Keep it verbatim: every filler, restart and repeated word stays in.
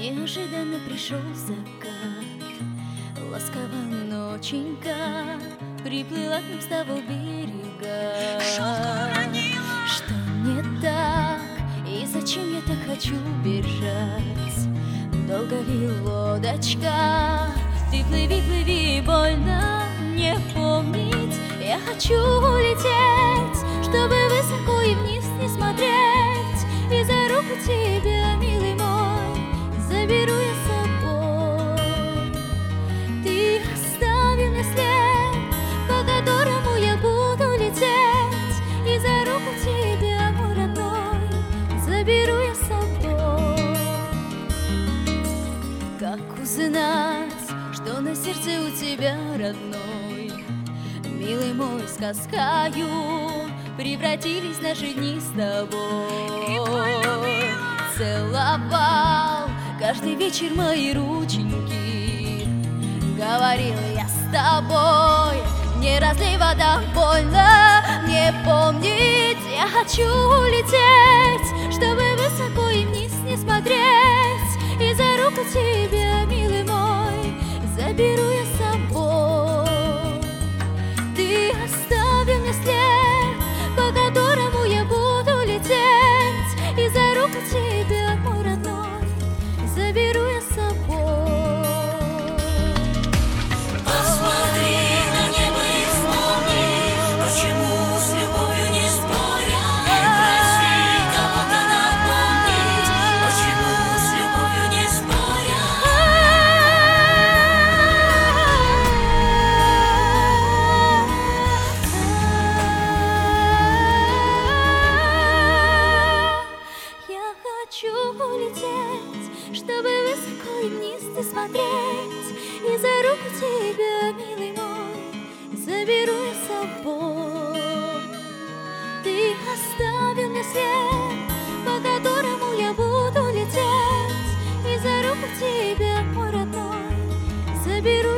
Неожиданно пришел закат, ласково ноченька приплыла к нам с того берега. Что не так, и зачем я так хочу бежать? Долго ли лодочка? Ты плыви, плыви, больно не помнить. Я хочу улететь, чтобы высоко и вниз не смотреть, и за руку тебя, милый мой, заберу я с собой. Ты оставил мне след, по которому я буду лететь, и за руку тебя, мой родной, заберу я с собой. Как узнать, что на сердце у тебя, родной? Милый мой, сказкою превратились наши дни с тобой. Целовал каждый вечер мои рученьки, говорил я с тобой, не разлей вода, больно не помнить. Я хочу улететь, чтобы высоко и вниз не смотреть, и за руку тебя, милый мой, заберу я с собой. Ты оставил мне след, по которому я буду лететь, и за руку тебя, мой родной, заберу я с собой. Посмотри на небо и вспомни, почему с любовью не спорят. Прости, кого-то напомнить, почему с любовью не спорят. Я хочу улететь, чтобы высоко и вниз не смотреть, и за руку тебя, милый мой, заберу я с собой. Ты оставил мне след, по которому я буду лететь, и за руку тебя, мой родной, заберу